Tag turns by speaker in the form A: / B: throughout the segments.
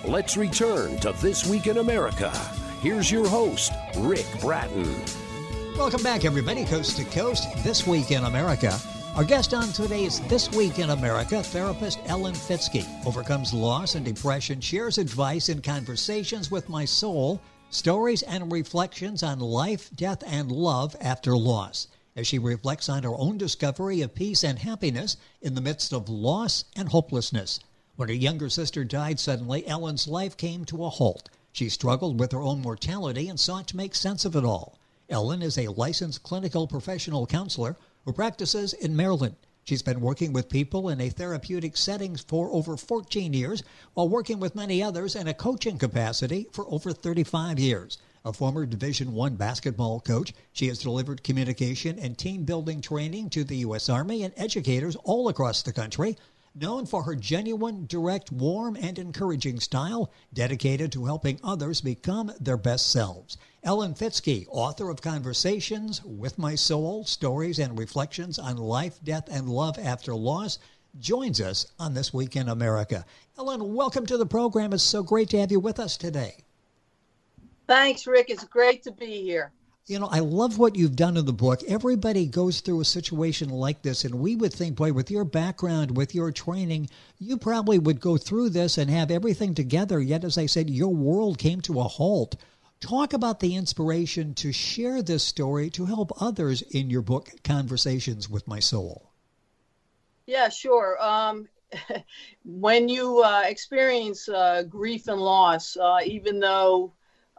A: Let's return to This Week in America. Here's your host, Rick Bratton.
B: Welcome back, everybody, coast to coast, This Week in America. Our guest on today's This Week in America, therapist Ellen Fitzke, overcomes loss and depression, shares advice in Conversations with My Soul, stories and reflections on life, death, and love after loss, as she reflects on her own discovery of peace and happiness in the midst of loss and hopelessness. When her younger sister died suddenly, Ellen's life came to a halt. She struggled with her own mortality and sought to make sense of it all. Ellen is a licensed clinical professional counselor who practices in Maryland. She's been working with people in a therapeutic setting for over 14 years, while working with many others in a coaching capacity for over 35 years. A former Division I basketball coach, she has delivered communication and team-building training to the U.S. Army and educators all across the country. Known for her genuine, direct, warm, and encouraging style, dedicated to helping others become their best selves. Ellen Fitzke, author of Conversations with My Soul, Stories and Reflections on Life, Death, and Love After Loss, joins us on This Week in America. Ellen, welcome to the program. It's so great to have you with us today.
C: Thanks, Rick. It's great to be here.
B: You know, I love what you've done in the book. Everybody goes through a situation like this, and we would think, boy, with your background, with your training, you probably would go through this and have everything together. Yet, as I said, your world came to a halt. Talk about the inspiration to share this story to help others in your book, Conversations with My Soul.
C: Yeah, sure. When you experience grief and loss, even though,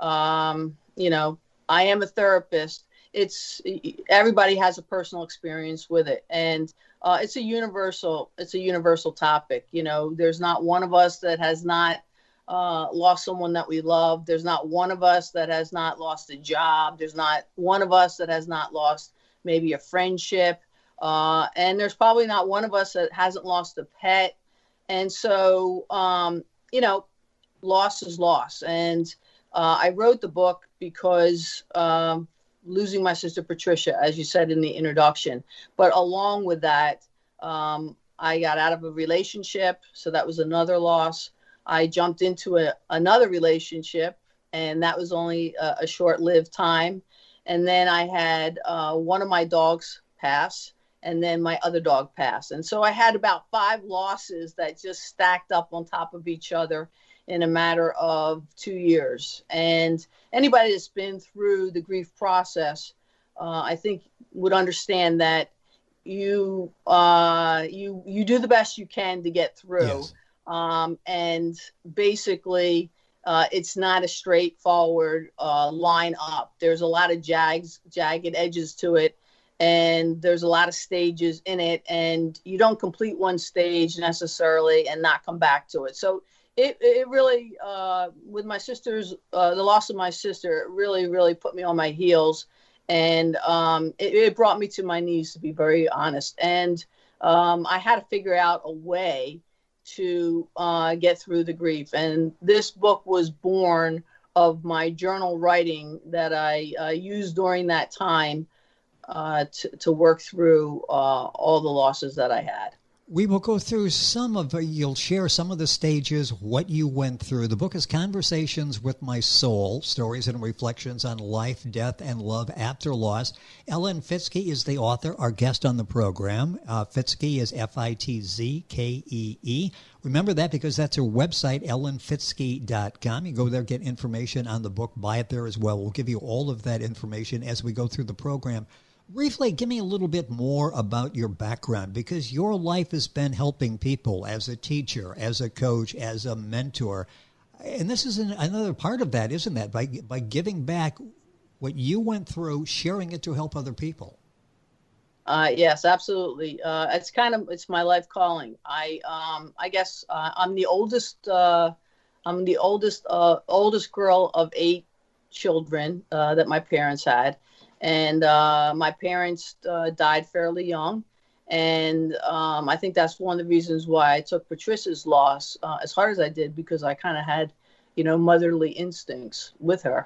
C: I am a therapist, everybody has a personal experience with it. And it's a universal topic. You know, there's not one of us that has not lost someone that we love. There's not one of us that has not lost a job. There's not one of us that has not lost maybe a friendship. And there's probably not one of us that hasn't lost a pet. And so, loss is loss. And I wrote the book because losing my sister Patricia, as you said in the introduction. But along with that, I got out of a relationship. So that was another loss. I jumped into another relationship, and that was only a short-lived time. And then I had one of my dogs pass, and then my other dog pass. And so I had about 5 losses that just stacked up on top of each other in a matter of 2 years. And anybody that's been through the grief process, I think would understand that you do the best you can to get through.
B: Yes.
C: And basically, it's not a straightforward line up. There's a lot of jagged edges to it, and there's a lot of stages in it, and you don't complete one stage necessarily and not come back to it. So it really, with my sister's, the loss of my sister, it really, really put me on my heels, and it brought me to my knees, to be very honest. And I had to figure out a way to get through the grief. And this book was born of my journal writing that I used during that time to work through all the losses that I had.
B: We will go through you'll share some of the stages, what you went through. The book is Conversations with My Soul, Stories and Reflections on Life, Death, and Love After Loss. Ellen Fitzke is the author, our guest on the program. Fitzke is Fitzkee. Remember that because that's her website, ellenfitzke.com. You go there, get information on the book, buy it there as well. We'll give you all of that information as we go through the program. Briefly, give me a little bit more about your background, because your life has been helping people as a teacher, as a coach, as a mentor. And this is another part of that, isn't that? By giving back what you went through, sharing it to help other people.
C: Yes, absolutely. It's my life calling. I guess I'm the oldest. I'm the oldest girl of 8 children that my parents had. And my parents died fairly young. And I think that's one of the reasons why I took Patricia's loss as hard as I did, because I kind of had, motherly instincts with her.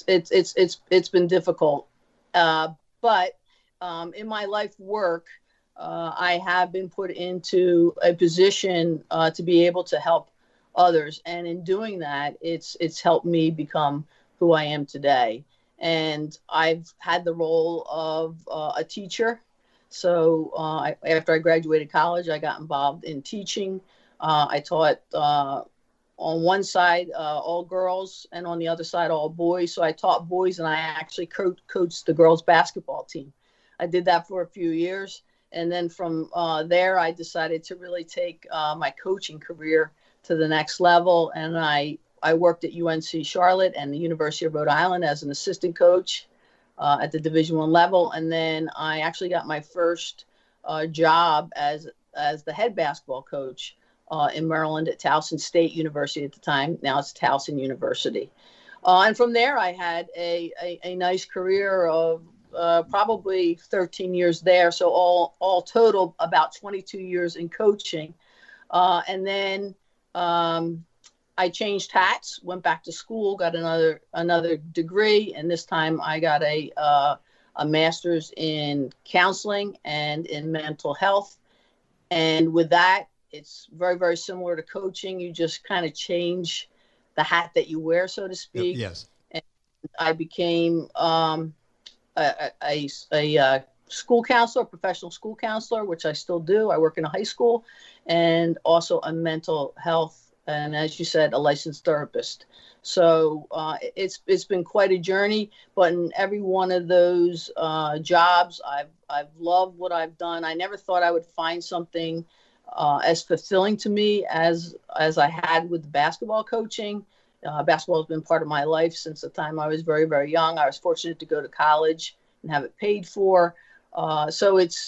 C: It's been difficult. But in my life work, I have been put into a position to be able to help others. And in doing that, it's helped me become who I am today. And I've had the role of a teacher. So after I graduated college, I got involved in teaching. I taught on one side all girls and on the other side all boys. So I taught boys, and I actually coached the girls basketball team. I did that for a few years. And then from there, I decided to really take my coaching career to the next level. And I worked at UNC Charlotte and the University of Rhode Island as an assistant coach at the Division I level. And then I actually got my first job as the head basketball coach in Maryland at Towson State University at the time. Now it's Towson University. And from there, I had a nice career of probably 13 years there. So all total, about 22 years in coaching. And then I changed hats, went back to school, got another degree, and this time I got a master's in counseling and in mental health. And with that, it's very, very similar to coaching. You just kind of change the hat that you wear, so to speak.
B: Yes.
C: And I became a school counselor, professional school counselor, which I still do. I work in a high school, and also a mental health, and as you said, a licensed therapist. So it's been quite a journey, but in every one of those jobs, I've loved what I've done. I never thought I would find something as fulfilling to me as I had with basketball coaching. Basketball has been part of my life since the time I was very, very young. I was fortunate to go to college and have it paid for. So it's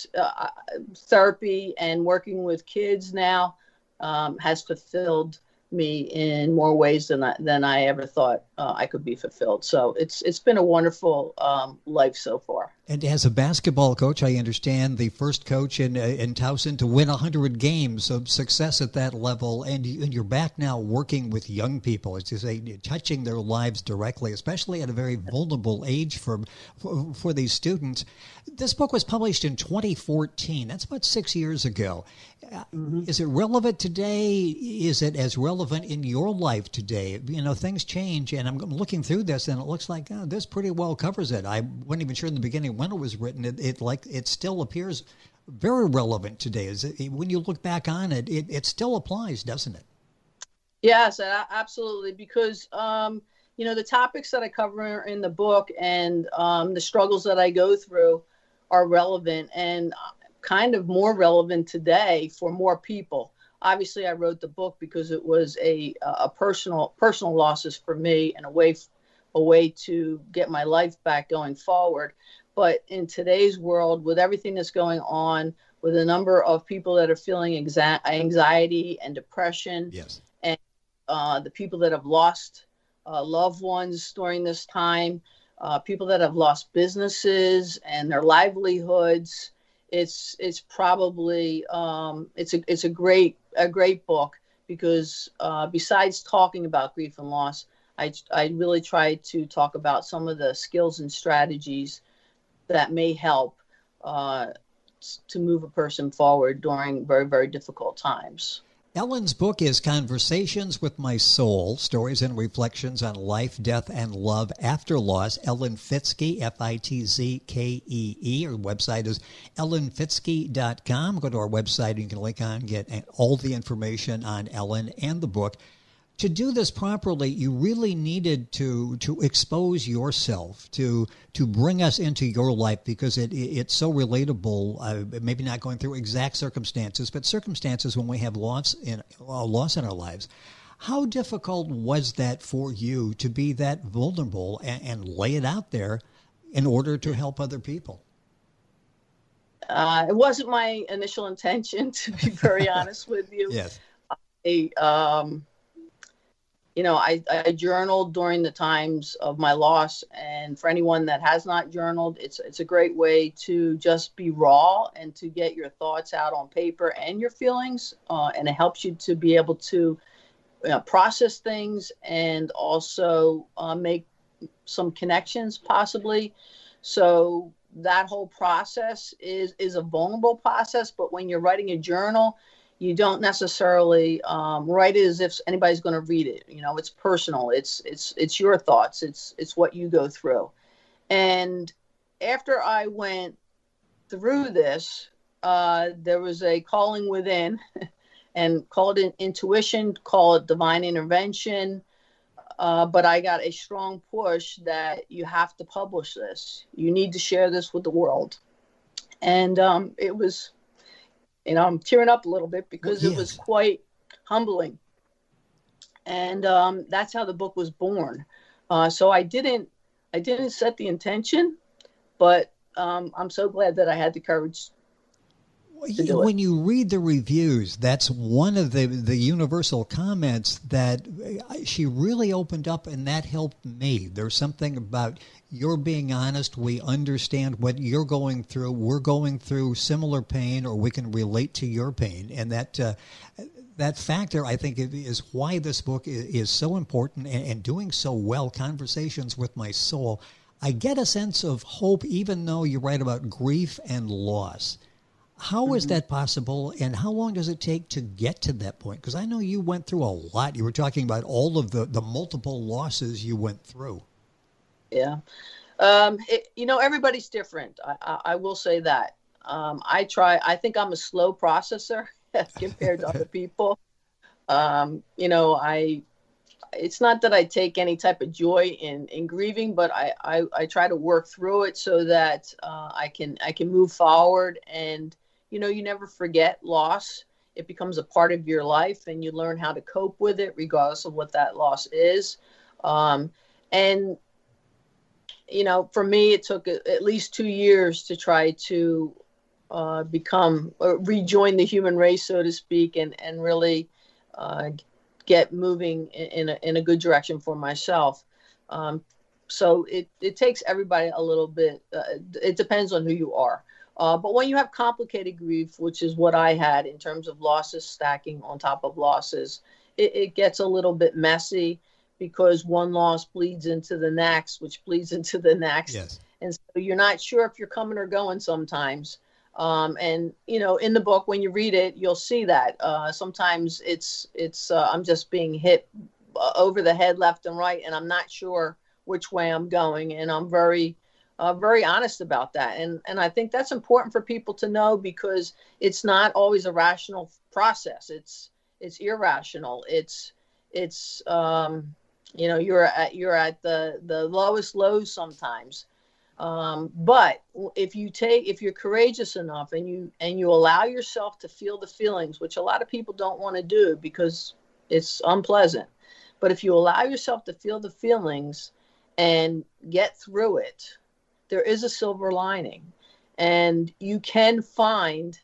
C: therapy and working with kids now has fulfilled me in more ways than I ever thought I could be fulfilled. So it's been a wonderful life so far.
B: And as a basketball coach, I understand the first coach in Towson to win 100 games of success at that level, and you're back now working with young people, as you say, touching their lives directly, especially at a very vulnerable age for these students. This book was published in 2014. That's about 6 years ago. Mm-hmm. Is it relevant today? Is it as relevant in your life today? You know, things change, and I'm looking through this, and it looks like this pretty well covers it. I wasn't even sure in the beginning when it was written. It still appears very relevant today. When you look back on it, it still applies, doesn't it?
C: Yes, absolutely. Because the topics that I cover in the book and the struggles that I go through are relevant and kind of more relevant today for more people. Obviously, I wrote the book because it was a personal losses for me and a way to get my life back going forward. But in today's world, with everything that's going on, with a number of people that are feeling anxiety and depression,
B: yes,
C: and the people that have lost loved ones during this time, people that have lost businesses and their livelihoods, it's probably it's a great book because besides talking about grief and loss, I really try to talk about some of the skills and strategies that may help to move a person forward during very, very difficult times.
B: Ellen's book is Conversations with My Soul, Stories and Reflections on Life, Death, and Love After Loss. Ellen Fitzke, Fitzkee. Her website is ellenfitzke.com. Go to our website. You can click on get all the information on Ellen and the book. To do this properly, you really needed to expose yourself, to bring us into your life because it's so relatable, maybe not going through exact circumstances, but circumstances when we have loss in our lives. How difficult was that for you to be that vulnerable and lay it out there in order to help other people?
C: It wasn't my initial intention, to be very honest with you.
B: Yes.
C: I journaled during the times of my loss, and for anyone that has not journaled, it's a great way to just be raw and to get your thoughts out on paper and your feelings, and it helps you to be able to process things and also make some connections possibly. So that whole process is a vulnerable process. But when you're writing a journal, you don't necessarily write it as if anybody's going to read it. You know, it's personal. It's your thoughts. It's what you go through. And after I went through this, there was a calling within, and call it intuition, call it divine intervention. But I got a strong push that you have to publish this. You need to share this with the world. And it was, you know, I'm tearing up a little bit because It was quite humbling. And that's how the book was born. So I didn't set the intention, but I'm so glad that I had the courage to do it.
B: When you read the reviews, that's one of the universal comments that she really opened up, and that helped me. There's something about you're being honest. We understand what you're going through. We're going through similar pain, or we can relate to your pain. And that factor, I think, is why this book is so important and doing so well. Conversations with My Soul. I get a sense of hope, even though you write about grief and loss. How is that possible, and how long does it take to get to that point? Because I know you went through a lot. You were talking about all of the multiple losses you went through.
C: Yeah. You know, everybody's different. I will say that. I think I'm a slow processor compared to other people. You know, it's not that I take any type of joy in grieving, but I try to work through it so that I can move forward. And, you know, you never forget loss. It becomes a part of your life, and you learn how to cope with it regardless of what that loss is. And, you know, for me, it took at least 2 years to try to rejoin the human race, so to speak, and really get moving in a good direction for myself. So it takes everybody a little bit. It depends on who you are. But when you have complicated grief, which is what I had in terms of losses stacking on top of losses, it gets a little bit messy because one loss bleeds into the next, which bleeds into the next. Yes. And so you're not sure if you're coming or going sometimes. And, you know, in the book, when you read it, you'll see that sometimes it's I'm just being hit over the head left and right, and I'm not sure which way I'm going. And I'm very honest about that. And I think that's important for people to know, because it's not always a rational process. It's irrational. It's you know, you're at the lowest lows sometimes. But if you're courageous enough and you allow yourself to feel the feelings, which a lot of people don't want to do because it's unpleasant, but if you allow yourself to feel the feelings and get through it, there is a silver lining, and you can find,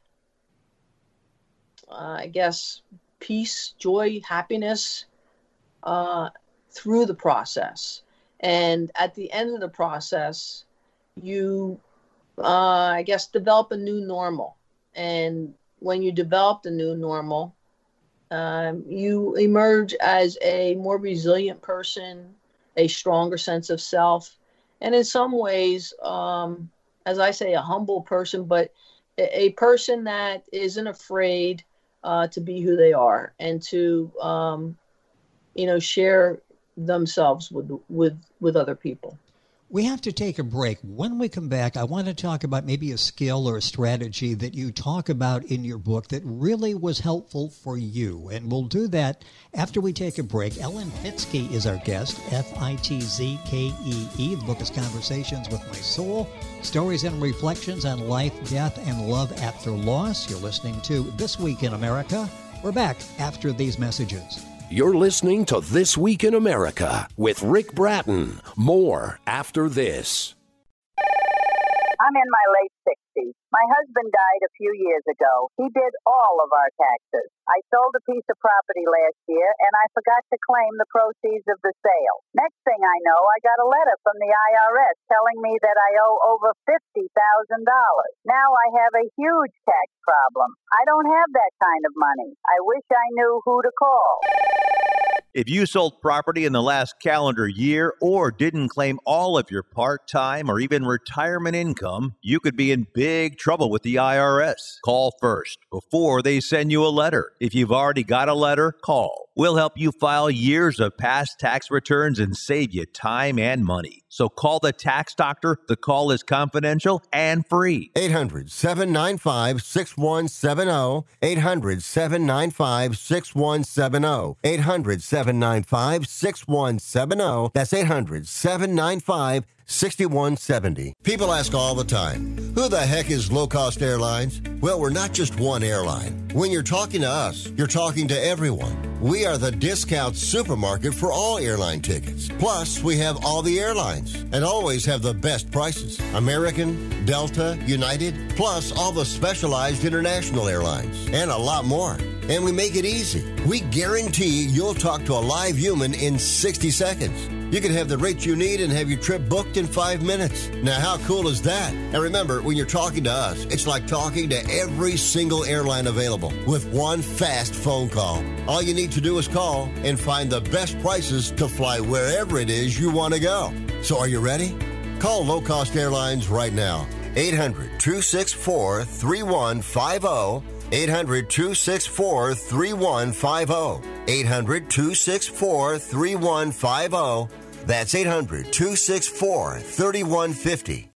C: I guess, peace, joy, happiness, through the process. And at the end of the process, you, I guess, develop a new normal. And when you develop the new normal, you emerge as a more resilient person, a stronger sense of self, and in some ways, as I say, a humble person, but a person that isn't afraid to be who they are and to, you know, share themselves with other people.
B: We have to take a break. When we come back, I want to talk about maybe a skill or a strategy that you talk about in your book that really was helpful for you. And we'll do that after we take a break. Ellen Fitzke is our guest, Fitzkee. The book is Conversations with My Soul, Stories and Reflections on Life, Death, and Love After Loss. You're listening to This Week in America. We're back after these messages.
A: You're listening to This Week in America with Rick Bratton. More after this.
D: I'm in my late 60s. My husband died a few years ago. He did all of our taxes. I sold a piece of property last year, and I forgot to claim the proceeds of the sale. Next thing I know, I got a letter from the IRS telling me that I owe over $50,000. Now I have a huge tax problem. I don't have that kind of money. I wish I knew who to call.
E: If you sold property in the last calendar year or didn't claim all of your part-time or even retirement income, you could be in big trouble with the IRS. Call first before they send you a letter. If you've already got a letter, call. We'll help you file years of past tax returns and save you time and money. So call the tax doctor. The call is confidential and free.
F: 800-795-6170. 800-795-6170. 800-795-6170. That's 800-795-6170. People ask all the time, who the heck is Low Cost Airlines? Well, we're not just one airline. When you're talking to us, you're talking to everyone. We are the discount supermarket for all airline tickets. Plus, we have all the airlines and always have the best prices. American, Delta, United, plus all the specialized international airlines and a lot more. And we make it easy. We guarantee you'll talk to a live human in 60 seconds. You can have the rates you need and have your trip booked in 5 minutes. Now, how cool is that? And remember, when you're talking to us, it's like talking to every single airline available with one fast phone call. All you need to do is call and find the best prices to fly wherever it is you want to go. So are you ready? Call Low Cost Airlines right now. 800-264-3150. 800-264-3150. 800-264-3150. That's 800-264-3150.